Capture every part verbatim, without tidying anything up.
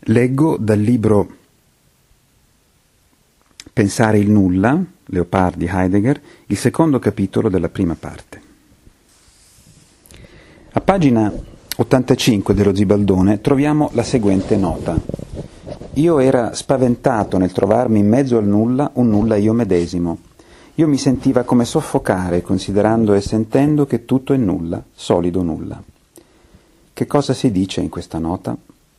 Leggo dal libro Pensare il nulla, Leopardi di Heidegger, il secondo capitolo della prima parte. A pagina ottantacinque dello Zibaldone troviamo la seguente nota. Io era spaventato nel trovarmi in mezzo al nulla, un nulla io medesimo. Io mi sentiva come soffocare, considerando e sentendo che tutto è nulla, solido nulla. Che cosa si dice in questa nota?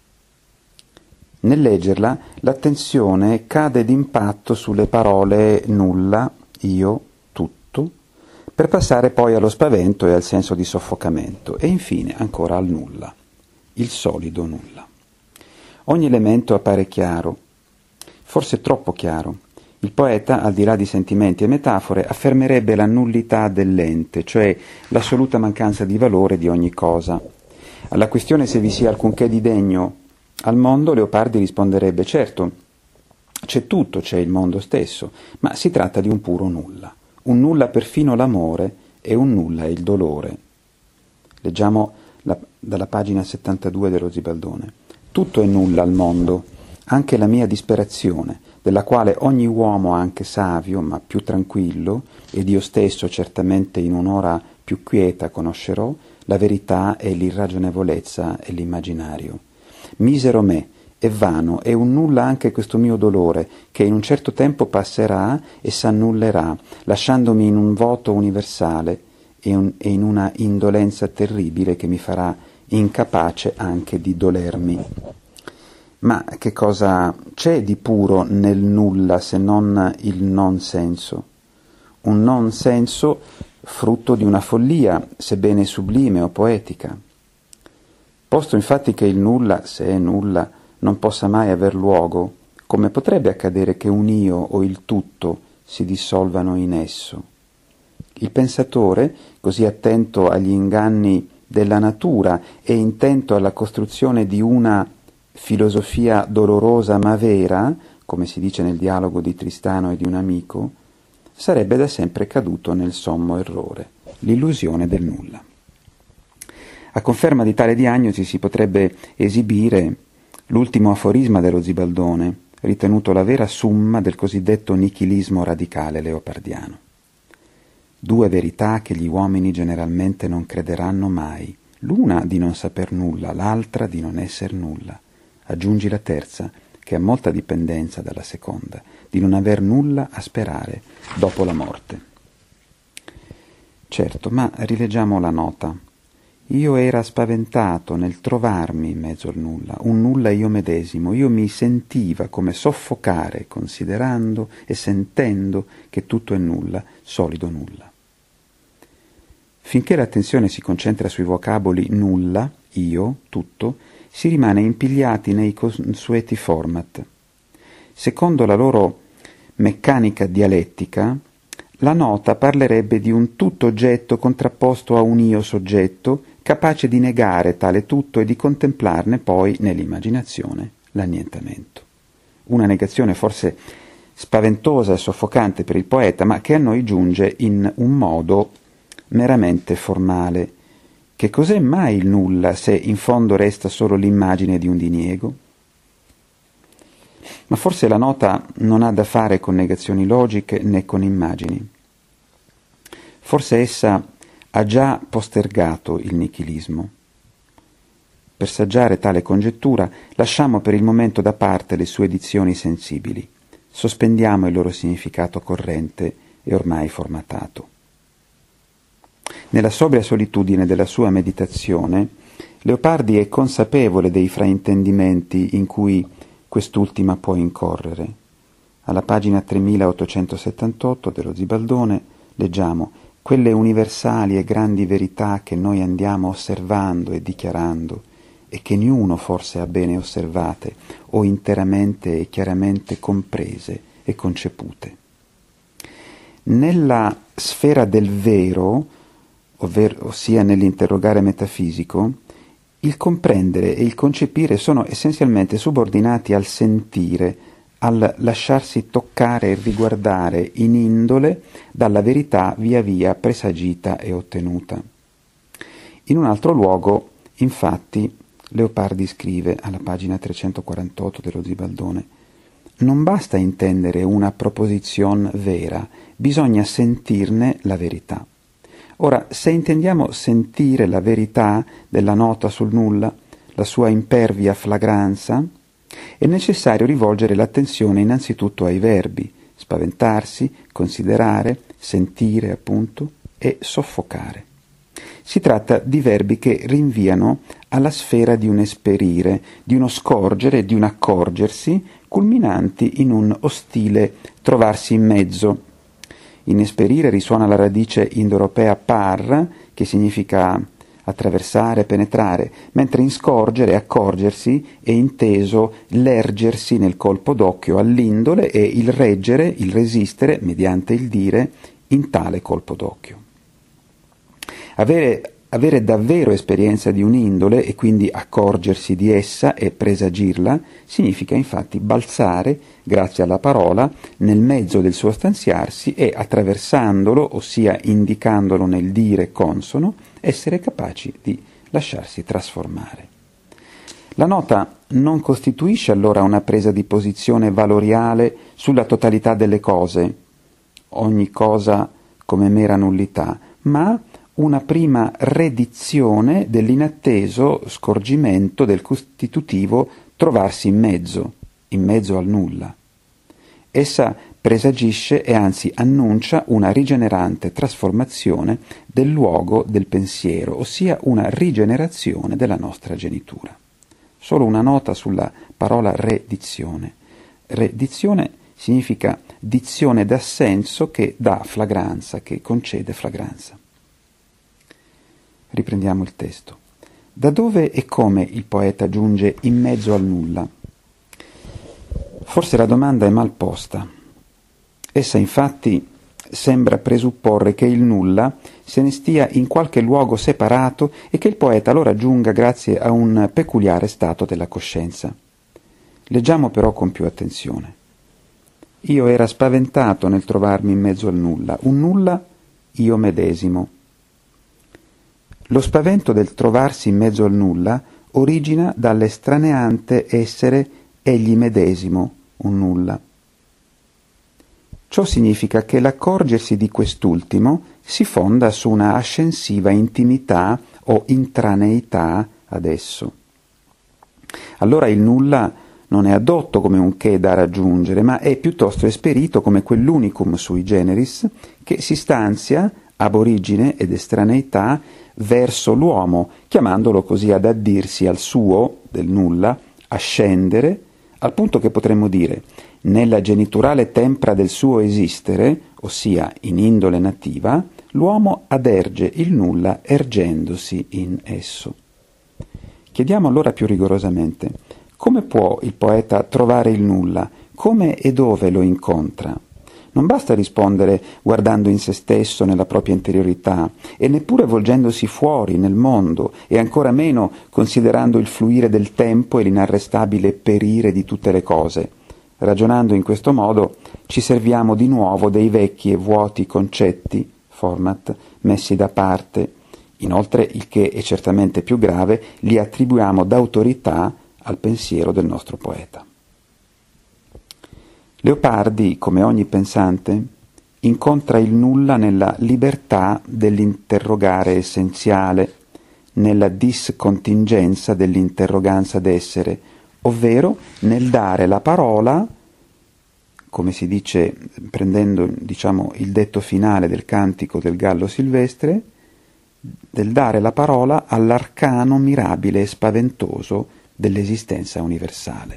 Nel leggerla, l'attenzione cade d'impatto sulle parole nulla, io, tutto, per passare poi allo spavento e al senso di soffocamento, e infine ancora al nulla, il solido nulla. Ogni elemento appare chiaro, forse troppo chiaro. Il poeta, al di là di sentimenti e metafore, affermerebbe la nullità dell'ente, cioè l'assoluta mancanza di valore di ogni cosa. Alla questione se vi sia alcunché di degno al mondo, Leopardi risponderebbe: certo, c'è tutto, c'è il mondo stesso, ma si tratta di un puro nulla. Un nulla perfino l'amore e un nulla il dolore. Leggiamo la, dalla pagina settantadue dello Zibaldone. Tutto è nulla al mondo, anche la mia disperazione, della quale ogni uomo, anche savio, ma più tranquillo, ed io stesso certamente in un'ora più quieta conoscerò, la verità e l'irragionevolezza e l'immaginario. Misero me, è vano, è un nulla anche questo mio dolore, che in un certo tempo passerà e s'annullerà, lasciandomi in un vuoto universale e, un, e in una indolenza terribile che mi farà incapace anche di dolermi. Ma che cosa c'è di puro nel nulla se non il non senso? Un non senso frutto di una follia, sebbene sublime o poetica. Posto infatti che il nulla, se è nulla, non possa mai aver luogo, come potrebbe accadere che un io o il tutto si dissolvano in esso? Il pensatore, così attento agli inganni della natura e intento alla costruzione di una filosofia dolorosa ma vera, come si dice nel dialogo di Tristano e di un amico, sarebbe da sempre caduto nel sommo errore, l'illusione del nulla. A conferma di tale diagnosi si potrebbe esibire l'ultimo aforisma dello Zibaldone, ritenuto la vera summa del cosiddetto nichilismo radicale leopardiano. Due verità che gli uomini generalmente non crederanno mai, l'una di non saper nulla, l'altra di non esser nulla. Aggiungi la terza, che ha molta dipendenza dalla seconda, di non aver nulla a sperare dopo la morte. Certo, ma rileggiamo la nota. Io era spaventato nel trovarmi in mezzo al nulla, un nulla io medesimo. Io mi sentiva come soffocare, considerando e sentendo che tutto è nulla, solido nulla. Finché l'attenzione si concentra sui vocaboli nulla, io, tutto, si rimane impigliati nei consueti format. Secondo la loro meccanica dialettica, la nota parlerebbe di un tutto oggetto contrapposto a un io soggetto, capace di negare tale tutto e di contemplarne poi nell'immaginazione l'annientamento. Una negazione forse spaventosa e soffocante per il poeta, ma che a noi giunge in un modo meramente formale. Che cos'è mai il nulla se in fondo resta solo l'immagine di un diniego? Ma forse la nota non ha da fare con negazioni logiche né con immagini. Forse essa ha già postergato il nichilismo. Per saggiare tale congettura lasciamo per il momento da parte le sue dizioni sensibili, sospendiamo il loro significato corrente e ormai formatato. Nella sobria solitudine della sua meditazione, Leopardi è consapevole dei fraintendimenti in cui quest'ultima può incorrere. Alla pagina tremilaottocentosettantotto dello Zibaldone leggiamo: quelle universali e grandi verità che noi andiamo osservando e dichiarando e che niuno forse ha bene osservate o interamente e chiaramente comprese e concepute. Nella sfera del vero, ovvero, ossia nell'interrogare metafisico, il comprendere e il concepire sono essenzialmente subordinati al sentire, al lasciarsi toccare e riguardare in indole dalla verità via via presagita e ottenuta. In un altro luogo, infatti, Leopardi scrive alla pagina trecentoquarantotto dello Zibaldone: non basta intendere una proposizione vera, bisogna sentirne la verità. Ora, se intendiamo sentire la verità della nota sul nulla, la sua impervia flagranza, è necessario rivolgere l'attenzione innanzitutto ai verbi: spaventarsi, considerare, sentire, appunto, e soffocare. Si tratta di verbi che rinviano alla sfera di un esperire, di uno scorgere, di un accorgersi, culminanti in un ostile trovarsi in mezzo. In esperire risuona la radice indoeuropea par, che significa attraversare, penetrare, mentre in scorgere, accorgersi, è inteso l'ergersi nel colpo d'occhio all'indole e il reggere, il resistere, mediante il dire, in tale colpo d'occhio. Avere, avere davvero esperienza di un'indole e quindi accorgersi di essa e presagirla significa infatti balzare, grazie alla parola, nel mezzo del suo stanziarsi e, attraversandolo, ossia indicandolo nel dire consono, essere capaci di lasciarsi trasformare. La nota non costituisce allora una presa di posizione valoriale sulla totalità delle cose, ogni cosa come mera nullità, ma una prima redizione dell'inatteso scorgimento del costitutivo trovarsi in mezzo, in mezzo al nulla. Essa presagisce e anzi annuncia una rigenerante trasformazione del luogo del pensiero, ossia una rigenerazione della nostra genitura. Solo una nota sulla parola redizione. Redizione significa dizione d'assenso che dà flagranza, che concede flagranza. Riprendiamo il testo. Da dove e come il poeta giunge in mezzo al nulla? Forse la domanda è mal posta. Essa infatti sembra presupporre che il nulla se ne stia in qualche luogo separato e che il poeta lo raggiunga grazie a un peculiare stato della coscienza. Leggiamo però con più attenzione. Io era spaventato nel trovarmi in mezzo al nulla, un nulla io medesimo. Lo spavento del trovarsi in mezzo al nulla origina dall'estraneante essere egli medesimo, un nulla. Ciò significa che l'accorgersi di quest'ultimo si fonda su una ascensiva intimità o intraneità ad esso. Allora il nulla non è addotto come un che da raggiungere, ma è piuttosto esperito come quell'unicum sui generis che si stanzia ab origine ed estraneità verso l'uomo, chiamandolo così ad addirsi al suo, del nulla, a scendere, al punto che potremmo dire, nella geniturale tempra del suo esistere, ossia in indole nativa, l'uomo aderge il nulla ergendosi in esso. Chiediamo allora più rigorosamente, come può il poeta trovare il nulla? Come e dove lo incontra? Non basta rispondere guardando in se stesso, nella propria interiorità, e neppure volgendosi fuori, nel mondo, e ancora meno considerando il fluire del tempo e l'inarrestabile perire di tutte le cose. Ragionando in questo modo, ci serviamo di nuovo dei vecchi e vuoti concetti, format, messi da parte. Inoltre, il che è certamente più grave, li attribuiamo d'autorità al pensiero del nostro poeta. Leopardi, come ogni pensante, incontra il nulla nella libertà dell'interrogare essenziale, nella discontingenza dell'interroganza d'essere, ovvero nel dare la parola, come si dice prendendo diciamo il detto finale del cantico del gallo silvestre, del dare la parola all'arcano mirabile e spaventoso dell'esistenza universale.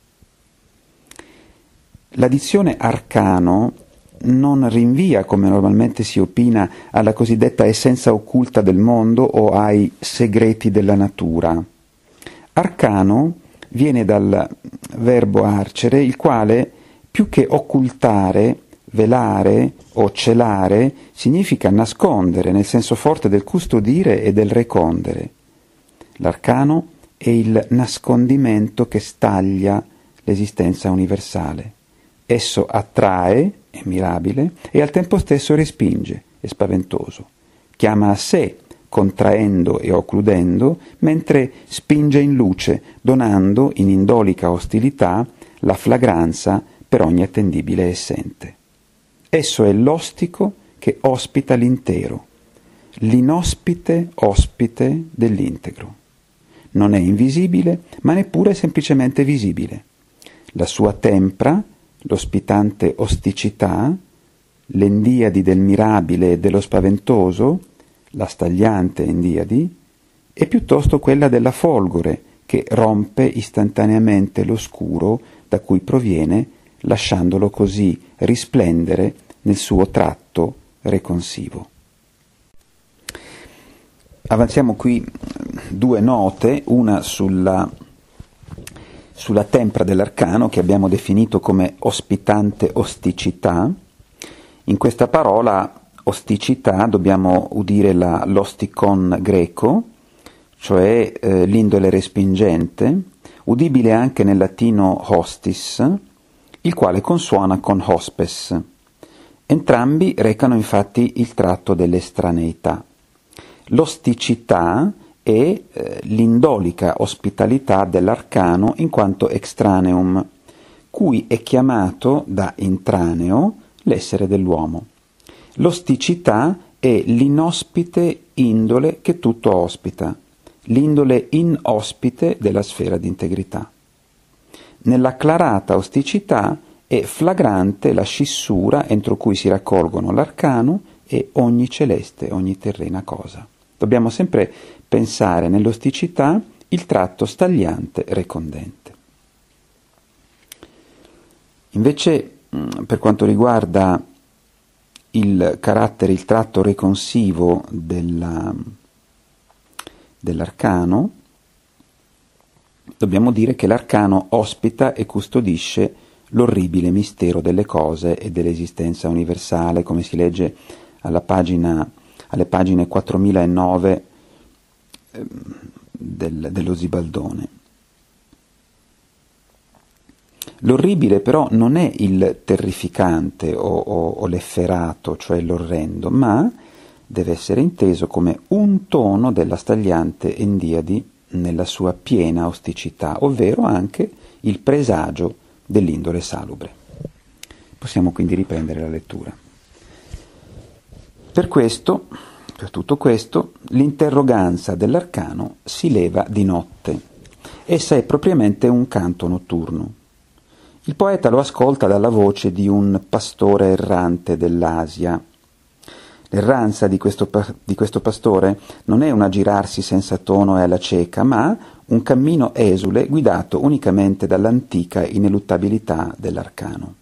La dizione arcano non rinvia, come normalmente si opina, alla cosiddetta essenza occulta del mondo o ai segreti della natura. Arcano viene dal verbo arcere, il quale, più che occultare, velare o celare, significa nascondere, nel senso forte del custodire e del recondere. L'arcano è il nascondimento che staglia l'esistenza universale. Esso attrae, è mirabile, e al tempo stesso respinge, è spaventoso. Chiama a sé, contraendo e occludendo, mentre spinge in luce, donando in indolica ostilità la flagranza per ogni attendibile essente. Esso è l'ostico che ospita l'intero, l'inospite ospite dell'integro. Non è invisibile, ma neppure semplicemente visibile. La sua tempra, l'ospitante osticità, l'endiadi del mirabile e dello spaventoso, la stagliante endiadi, è piuttosto quella della folgore, che rompe istantaneamente l'oscuro da cui proviene, lasciandolo così risplendere nel suo tratto reconsivo. Avanziamo qui due note, una sulla, sulla tempra dell'arcano, che abbiamo definito come ospitante osticità. In questa parola osticità dobbiamo udire la, l'ostikon greco, cioè eh, l'indole respingente, udibile anche nel latino hostis, il quale consuona con hospes. Entrambi recano infatti il tratto dell'estraneità. L'osticità è eh, l'indolica ospitalità dell'arcano in quanto extraneum, cui è chiamato da intraneo l'essere dell'uomo. L'osticità è l'inospite indole che tutto ospita, l'indole inospite della sfera d'integrità. Nell'acclarata osticità è flagrante la scissura entro cui si raccolgono l'arcano e ogni celeste, ogni terrena cosa. Dobbiamo sempre pensare nell'osticità il tratto stagliante recondente. Invece, per quanto riguarda il carattere, il tratto reconsivo della, dell'arcano, dobbiamo dire che l'arcano ospita e custodisce l'orribile mistero delle cose e dell'esistenza universale, come si legge alla pagina, alle pagine quattromilanove eh, del, dello Zibaldone. L'orribile però non è il terrificante o, o, o l'efferato, cioè l'orrendo, ma deve essere inteso come un tono della stagliante endiadi nella sua piena osticità, ovvero anche il presagio dell'indole salubre. Possiamo quindi riprendere la lettura. Per questo, per tutto questo, l'interroganza dell'arcano si leva di notte. Essa è propriamente un canto notturno. Il poeta lo ascolta dalla voce di un pastore errante dell'Asia. L'erranza di questo, di questo pastore non è un aggirarsi senza tono e alla cieca, ma un cammino esule guidato unicamente dall'antica ineluttabilità dell'arcano.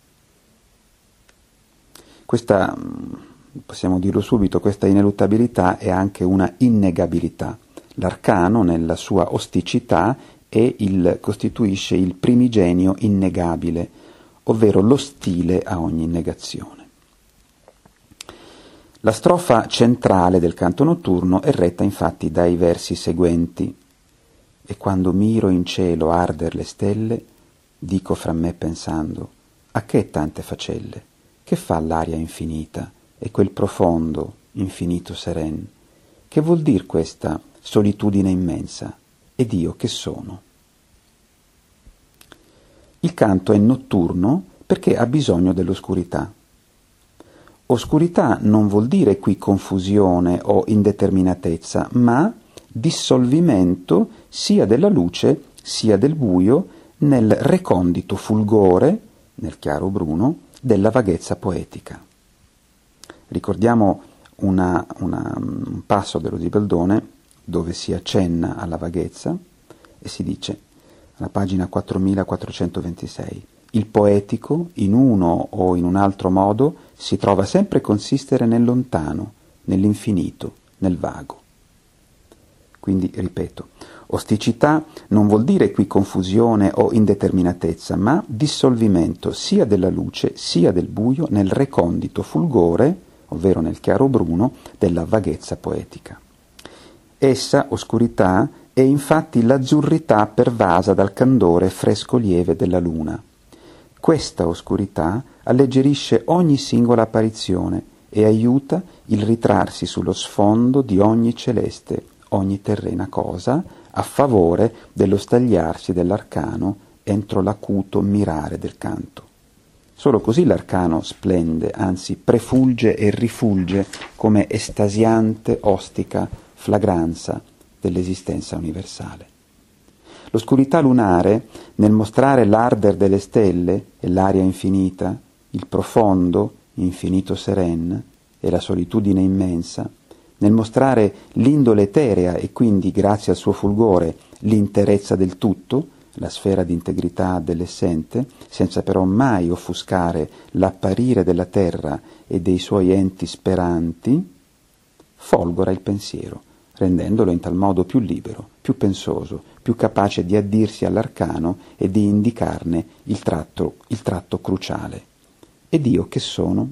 Questa, possiamo dirlo subito, questa ineluttabilità è anche una innegabilità. L'arcano, nella sua osticità, è il, costituisce il primigenio innegabile, ovvero l'ostile a ogni negazione. La strofa centrale del canto notturno è retta infatti dai versi seguenti: «E quando miro in cielo arder le stelle, dico fra me pensando, a che tante facelle? Che fa l'aria infinita e quel profondo, infinito seren? Che vuol dir questa solitudine immensa? Ed io che sono?» Il canto è notturno perché ha bisogno dell'oscurità. Oscurità non vuol dire qui confusione o indeterminatezza, ma dissolvimento sia della luce sia del buio nel recondito fulgore, nel chiaro bruno, della vaghezza poetica. Ricordiamo una, una, un passo dello Zibaldone dove si accenna alla vaghezza e si dice, alla pagina quattromilaquattrocentoventisei, il poetico, in uno o in un altro modo, si trova sempre a consistere nel lontano, nell'infinito, nel vago. Quindi, ripeto, osticità non vuol dire qui confusione o indeterminatezza, ma dissolvimento sia della luce sia del buio nel recondito fulgore, ovvero nel chiaro bruno, della vaghezza poetica. Essa, oscurità, è infatti l'azzurrità pervasa dal candore fresco lieve della luna. Questa oscurità alleggerisce ogni singola apparizione e aiuta il ritrarsi sullo sfondo di ogni celeste, ogni terrena cosa, a favore dello stagliarsi dell'arcano entro l'acuto mirare del canto. Solo così l'arcano splende, anzi prefulge e rifulge come estasiante ostica flagranza dell'esistenza universale. L'oscurità lunare, nel mostrare l'arder delle stelle e l'aria infinita, il profondo, infinito seren e la solitudine immensa, nel mostrare l'indole eterea e quindi, grazie al suo fulgore, l'interezza del tutto, la sfera di integrità dell'essente, senza però mai offuscare l'apparire della terra e dei suoi enti speranti, folgora il pensiero, rendendolo in tal modo più libero, più pensoso, più capace di addirsi all'arcano e di indicarne il tratto, il tratto cruciale. Ed io che sono?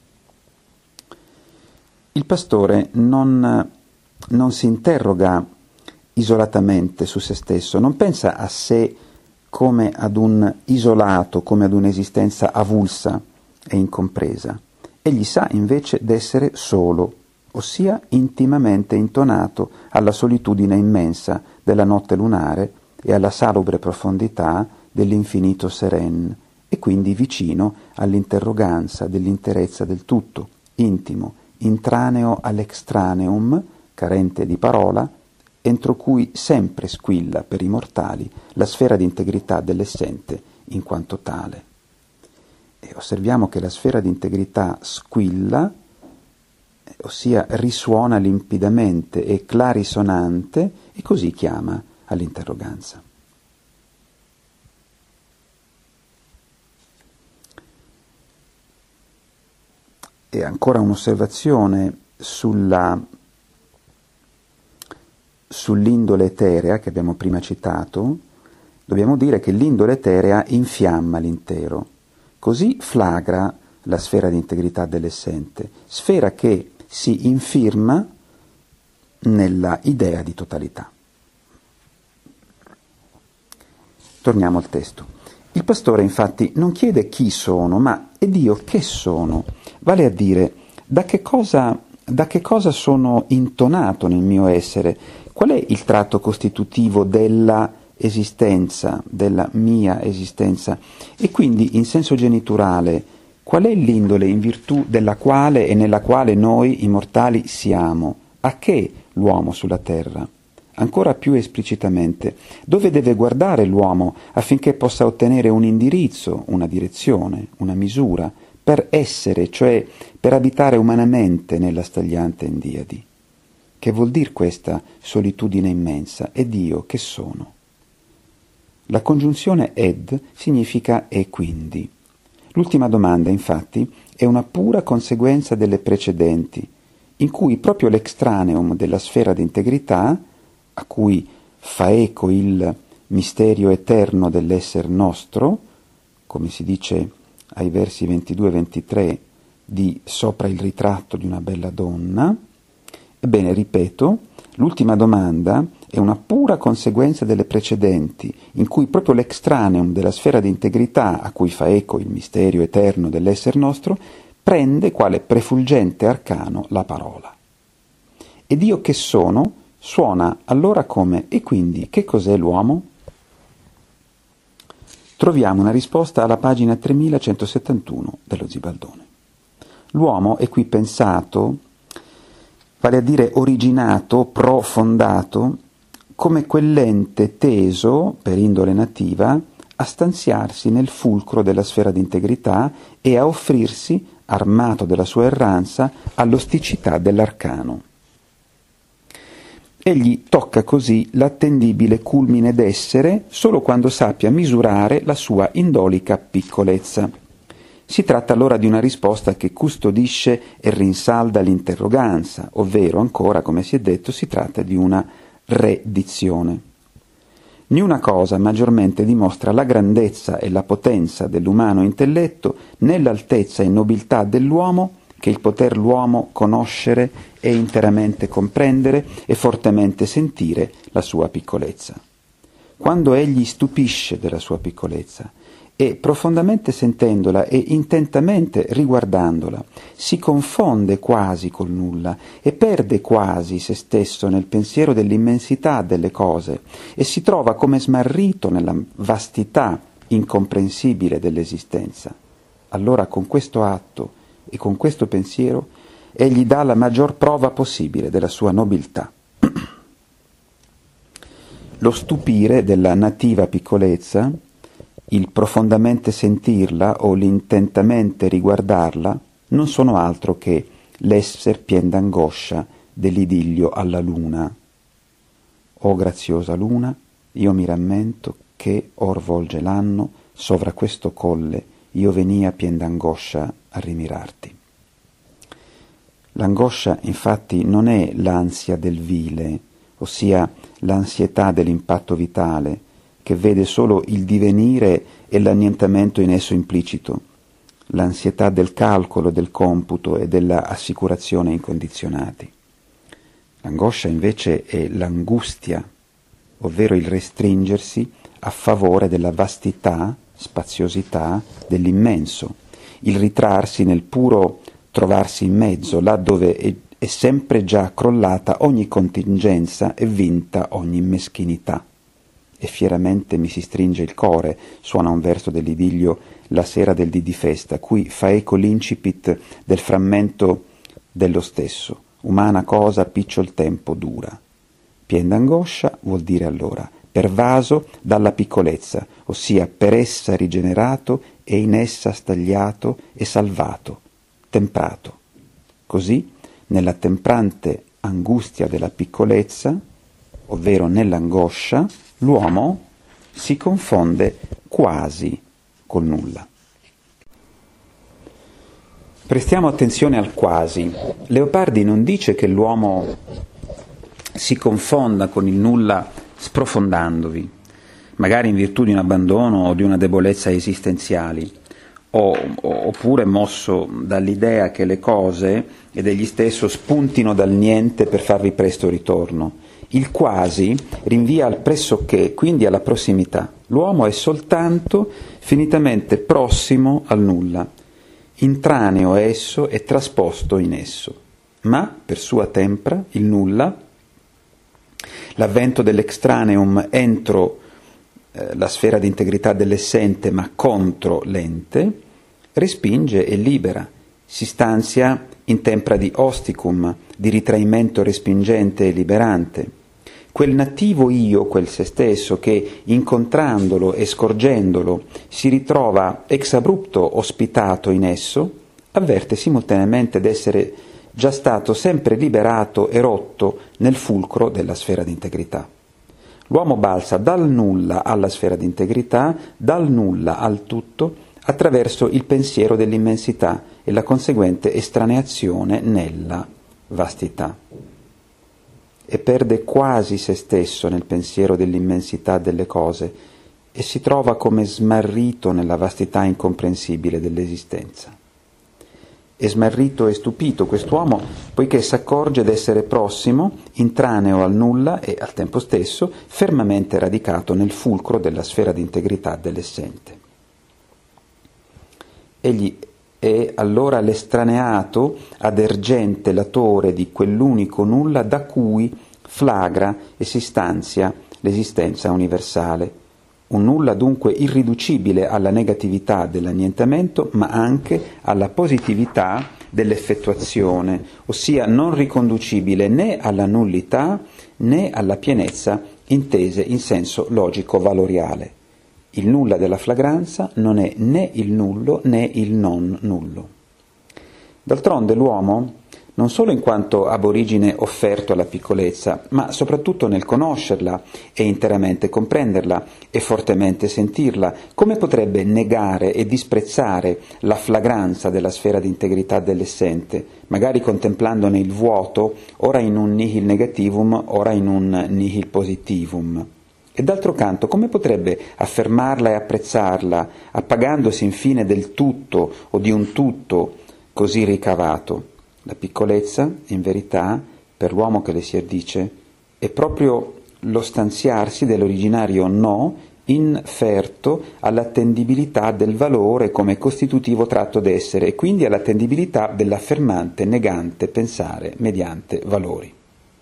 Il pastore non, non si interroga isolatamente su se stesso, non pensa a sé come ad un isolato, come ad un'esistenza avulsa e incompresa. Egli sa invece d'essere solo, ossia intimamente intonato alla solitudine immensa della notte lunare e alla salubre profondità dell'infinito seren, e quindi vicino all'interroganza dell'interezza del tutto, intimo, intraneo all'extraneum, carente di parola, entro cui sempre squilla per i mortali la sfera di integrità dell'essente in quanto tale. E osserviamo che la sfera di integrità squilla, ossia risuona limpidamente e clarisonante, e così chiama all'interroganza. E ancora un'osservazione sulla, sull'indole eterea che abbiamo prima citato. Dobbiamo dire che l'indole eterea infiamma l'intero, così flagra la sfera di integrità dell'essente, sfera che si infirma nella idea di totalità. Torniamo al testo. Il pastore infatti non chiede chi sono, ma ed io che sono, vale a dire da che cosa, da che cosa sono intonato nel mio essere, qual è il tratto costitutivo della esistenza, della mia esistenza, e quindi in senso geniturale qual è l'indole in virtù della quale e nella quale noi, i mortali, siamo? A che l'uomo sulla terra? Ancora più esplicitamente, dove deve guardare l'uomo affinché possa ottenere un indirizzo, una direzione, una misura, per essere, cioè per abitare umanamente nella stagliante endiadi? Che vuol dire questa solitudine immensa? Ed io che sono? La congiunzione ed significa e quindi. L'ultima domanda, infatti, è una pura conseguenza delle precedenti, in cui proprio l'extraneum della sfera di integrità, a cui fa eco il misterio eterno dell'esser nostro, come si dice ai versi ventidue e ventitré di Sopra il ritratto di una bella donna. Ebbene, ripeto, l'ultima domanda è una pura conseguenza delle precedenti, in cui proprio l'extraneum della sfera di integrità, a cui fa eco il misterio eterno dell'esser nostro, prende quale prefulgente arcano la parola. Ed io che sono suona allora come e quindi che cos'è l'uomo? Troviamo una risposta alla pagina tremilacentosettantuno dello Zibaldone. L'uomo è qui pensato, vale a dire originato, profondato, come quell'ente teso, per indole nativa, a stanziarsi nel fulcro della sfera di integrità e a offrirsi, armato della sua erranza, all'osticità dell'arcano. Egli tocca così l'attendibile culmine d'essere solo quando sappia misurare la sua indolica piccolezza. Si tratta allora di una risposta che custodisce e rinsalda l'interroganza, ovvero ancora, come si è detto, si tratta di una redizione. Niuna cosa maggiormente dimostra la grandezza e la potenza dell'umano intelletto nell'altezza e nobiltà dell'uomo che il poter l'uomo conoscere e interamente comprendere e fortemente sentire la sua piccolezza. Quando egli stupisce della sua piccolezza e profondamente sentendola e intentamente riguardandola, si confonde quasi col nulla e perde quasi se stesso nel pensiero dell'immensità delle cose e si trova come smarrito nella vastità incomprensibile dell'esistenza. Allora con questo atto e con questo pensiero egli dà la maggior prova possibile della sua nobiltà. Lo stupire della nativa piccolezza, il profondamente sentirla o l'intentamente riguardarla, non sono altro che l'esser pien d'angoscia dell'idillio alla luna. O graziosa luna, io mi rammento che, or volge l'anno, sovra questo colle io venia pien d'angoscia a rimirarti. L'angoscia, infatti, non è l'ansia del vile, ossia l'ansietà dell'impatto vitale, che vede solo il divenire e l'annientamento in esso implicito, l'ansietà del calcolo, del computo e della assicurazione incondizionati. L'angoscia invece è l'angustia, ovvero il restringersi a favore della vastità, spaziosità dell'immenso, il ritrarsi nel puro trovarsi in mezzo, là dove è, è sempre già crollata ogni contingenza e vinta ogni meschinità. E fieramente mi si stringe il core, suona un verso dell'idillio La sera del dì di festa, cui fa eco l'incipit del frammento dello stesso. Umana cosa picciol tempo dura. Pien d'angoscia vuol dire allora pervaso dalla piccolezza, ossia per essa rigenerato e in essa stagliato e salvato, temprato. Così, nella temprante angustia della piccolezza, ovvero nell'angoscia, l'uomo si confonde quasi col nulla. Prestiamo attenzione al quasi. Leopardi non dice che l'uomo si confonda con il nulla sprofondandovi, magari in virtù di un abbandono o di una debolezza esistenziali, o, oppure mosso dall'idea che le cose ed egli stesso spuntino dal niente per farvi presto ritorno. Il quasi rinvia al pressoché, quindi alla prossimità. L'uomo è soltanto finitamente prossimo al nulla, intraneo a esso e trasposto in esso. Ma, per sua tempra, il nulla, l'avvento dell'extraneum entro eh, la sfera di integrità dell'essente ma contro l'ente, respinge e libera, si stanzia in tempra di osticum, di ritraimento respingente e liberante. Quel nativo io, quel se stesso, che incontrandolo e scorgendolo si ritrova ex abrupto ospitato in esso, avverte simultaneamente d'essere già stato sempre liberato e rotto nel fulcro della sfera d'integrità. L'uomo balza dal nulla alla sfera d'integrità, dal nulla al tutto, attraverso il pensiero dell'immensità e la conseguente estraneazione nella vastità. E perde quasi se stesso nel pensiero dell'immensità delle cose e si trova come smarrito nella vastità incomprensibile dell'esistenza. È smarrito e stupito quest'uomo poiché s'accorge d'essere prossimo, intraneo al nulla e al tempo stesso fermamente radicato nel fulcro della sfera d'integrità dell'essente. Egli è allora l'estraneato adergente latore di quell'unico nulla da cui flagra e si stanzia l'esistenza universale. Un nulla dunque irriducibile alla negatività dell'annientamento, ma anche alla positività dell'effettuazione, ossia non riconducibile né alla nullità né alla pienezza intese in senso logico-valoriale. Il nulla della flagranza non è né il nullo né il non nullo. D'altronde l'uomo, non solo in quanto aborigine offerto alla piccolezza, ma soprattutto nel conoscerla e interamente comprenderla e fortemente sentirla, come potrebbe negare e disprezzare la flagranza della sfera d'integrità dell'essente, magari contemplandone il vuoto, ora in un nihil negativum, ora in un nihil positivum? E d'altro canto, come potrebbe affermarla e apprezzarla, appagandosi infine del tutto o di un tutto così ricavato? La piccolezza, in verità, per l'uomo che le si addice, è proprio lo stanziarsi dell'originario no inferto all'attendibilità del valore come costitutivo tratto d'essere e quindi all'attendibilità dell'affermante negante pensare mediante valori.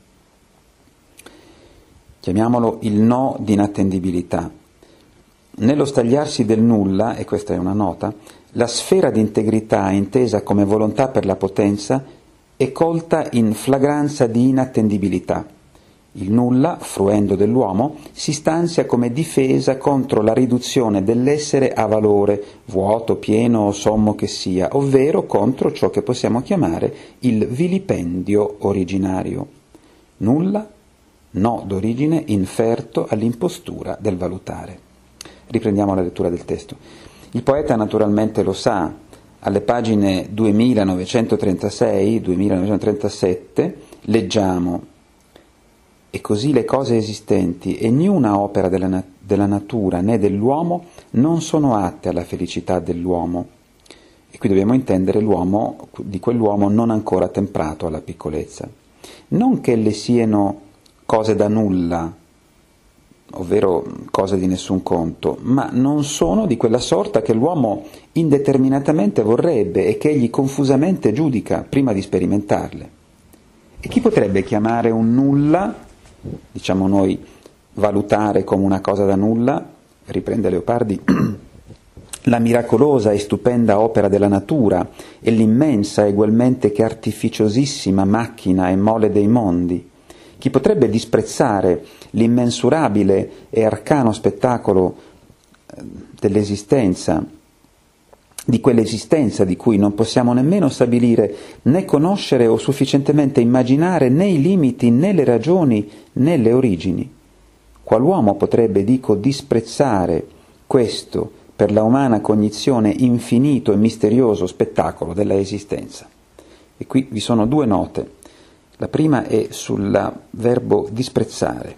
Chiamiamolo il no di inattendibilità. Nello stagliarsi del nulla, e questa è una nota, la sfera di integrità intesa come volontà per la potenza è colta in flagranza di inattendibilità. Il nulla, fruendo dell'uomo, si stanzia come difesa contro la riduzione dell'essere a valore, vuoto, pieno o sommo che sia, ovvero contro ciò che possiamo chiamare il vilipendio originario. Nulla, no d'origine inferto all'impostura del valutare. Riprendiamo la lettura del testo. Il poeta naturalmente lo sa, alle pagine duemilanovecentotrentasei duemilanovecentotrentasette leggiamo: e così le cose esistenti e niuna opera della, nat- della natura né dell'uomo non sono atte alla felicità dell'uomo. E qui dobbiamo intendere l'uomo, di quell'uomo non ancora temprato alla piccolezza. Non che le siano cose da nulla, ovvero cose di nessun conto, ma non sono di quella sorta che l'uomo indeterminatamente vorrebbe e che egli confusamente giudica prima di sperimentarle. E chi potrebbe chiamare un nulla, diciamo noi, valutare come una cosa da nulla, riprende Leopardi, la miracolosa e stupenda opera della natura e l'immensa, egualmente che artificiosissima macchina e mole dei mondi? Chi potrebbe disprezzare l'immensurabile e arcano spettacolo dell'esistenza, di quell'esistenza di cui non possiamo nemmeno stabilire né conoscere o sufficientemente immaginare né i limiti, né le ragioni, né le origini? Qual uomo potrebbe, dico, disprezzare questo per la umana cognizione infinito e misterioso spettacolo della esistenza? E qui vi sono due note. La prima è sul verbo disprezzare.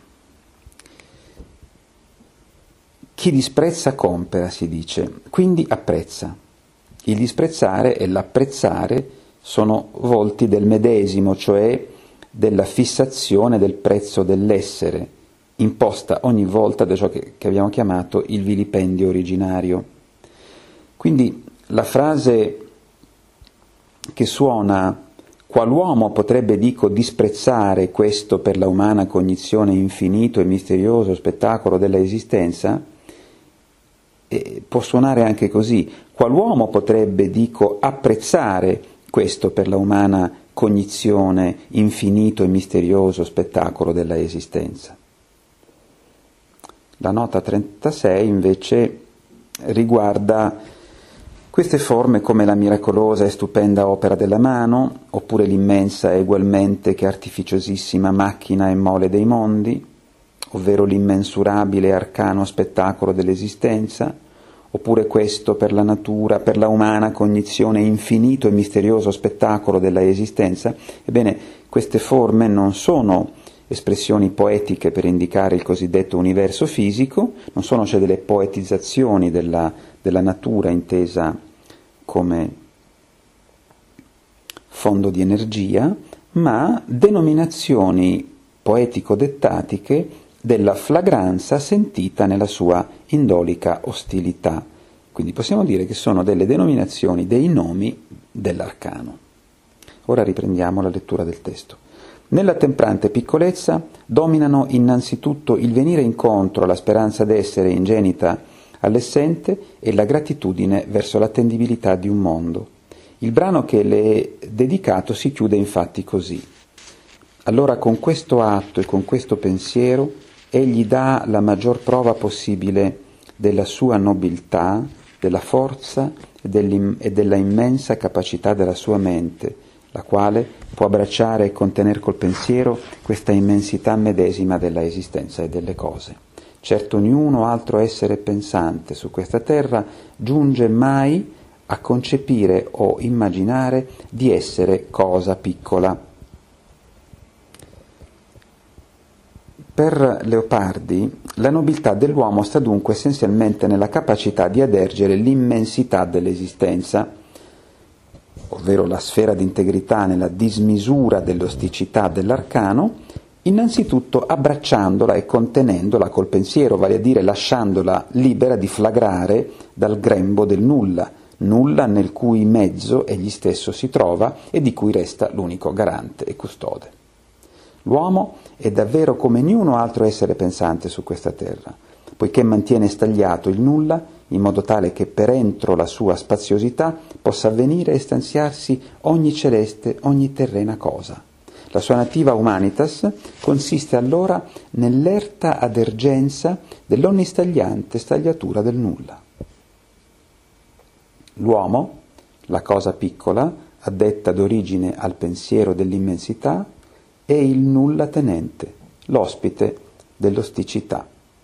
Chi disprezza compera, si dice, quindi apprezza. Il disprezzare e l'apprezzare sono volti del medesimo, cioè della fissazione del prezzo dell'essere, imposta ogni volta da ciò che, che abbiamo chiamato il vilipendio originario. Quindi la frase che suona qual uomo potrebbe, dico, disprezzare questo per la umana cognizione infinito e misterioso spettacolo della esistenza? E può suonare anche così. Qual uomo potrebbe, dico, apprezzare questo per la umana cognizione infinito e misterioso spettacolo della esistenza? La nota trentasei invece riguarda queste forme come la miracolosa e stupenda opera della mano, oppure l'immensa e egualmente che artificiosissima macchina e mole dei mondi, ovvero l'immensurabile e arcano spettacolo dell'esistenza, oppure questo per la natura, per la umana cognizione infinito e misterioso spettacolo della esistenza. Ebbene, queste forme non sono espressioni poetiche per indicare il cosiddetto universo fisico, non sono cioè delle poetizzazioni della, della natura intesa come fondo di energia, ma denominazioni poetico-dettatiche della flagranza sentita nella sua indolica ostilità. Quindi possiamo dire che sono delle denominazioni dei nomi dell'arcano. Ora riprendiamo la lettura del testo. Nella temprante piccolezza dominano innanzitutto il venire incontro alla speranza d'essere ingenita all'essente e la gratitudine verso l'attendibilità di un mondo. Il brano che le è dedicato si chiude infatti così. Allora con questo atto e con questo pensiero egli dà la maggior prova possibile della sua nobiltà, della forza e della immensa capacità della sua mente, la quale può abbracciare e contenere col pensiero questa immensità medesima della esistenza e delle cose. Certo, niuno altro essere pensante su questa terra giunge mai a concepire o immaginare di essere cosa piccola. Per Leopardi, la nobiltà dell'uomo sta dunque essenzialmente nella capacità di adergere l'immensità dell'esistenza, ovvero la sfera di integrità nella dismisura dell'osticità dell'arcano, Innanzitutto abbracciandola e contenendola col pensiero, vale a dire lasciandola libera di flagrare dal grembo del nulla, nulla nel cui mezzo egli stesso si trova e di cui resta l'unico garante e custode. L'uomo è davvero come niuno altro essere pensante su questa terra, poiché mantiene stagliato il nulla in modo tale che per entro la sua spaziosità possa avvenire e stanziarsi ogni celeste, ogni terrena cosa. La sua nativa humanitas consiste allora nell'erta adergenza dell'onnistagliante stagliatura del nulla. L'uomo, la cosa piccola, addetta d'origine al pensiero dell'immensità, è il nulla tenente, l'ospite dell'osticità.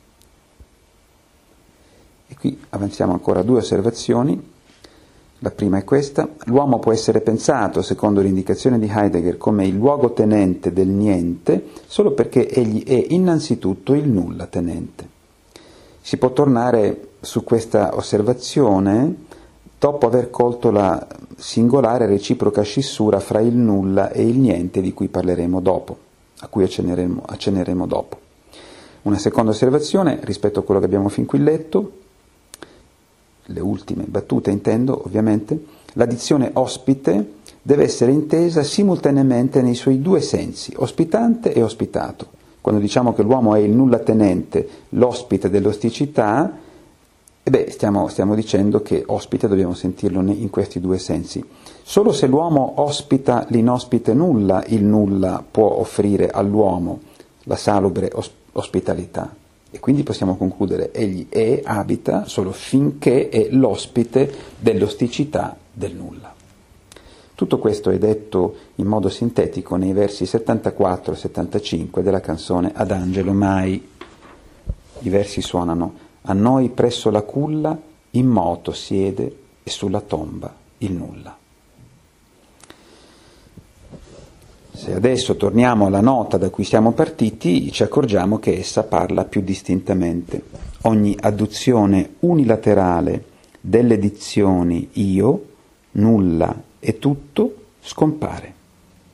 E qui avanziamo ancora due osservazioni. La prima è questa: l'uomo può essere pensato, secondo l'indicazione di Heidegger, come il luogo tenente del niente, solo perché egli è innanzitutto il nulla tenente. Si può tornare su questa osservazione dopo aver colto la singolare reciproca scissura fra il nulla e il niente di cui parleremo dopo, a cui accenneremo, accenneremo dopo. Una seconda osservazione rispetto a quello che abbiamo fin qui letto, le ultime battute intendo ovviamente, la dizione ospite deve essere intesa simultaneamente nei suoi due sensi, ospitante e ospitato. Quando diciamo che l'uomo è il nulla tenente, l'ospite dell'osticità, e beh, stiamo, stiamo dicendo che ospite dobbiamo sentirlo in questi due sensi. Solo se l'uomo ospita l'inospite nulla, il nulla può offrire all'uomo la salubre os- ospitalità. E quindi possiamo concludere, egli è, abita, solo finché è l'ospite dell'osticità del nulla. Tutto questo è detto in modo sintetico nei versi settantaquattro e settantacinque della canzone Ad Angelo Mai. I versi suonano: a noi presso la culla immoto siede e sulla tomba il nulla. Se adesso torniamo alla nota da cui siamo partiti, ci accorgiamo che essa parla più distintamente. Ogni adduzione unilaterale delle dizioni io, nulla e tutto scompare.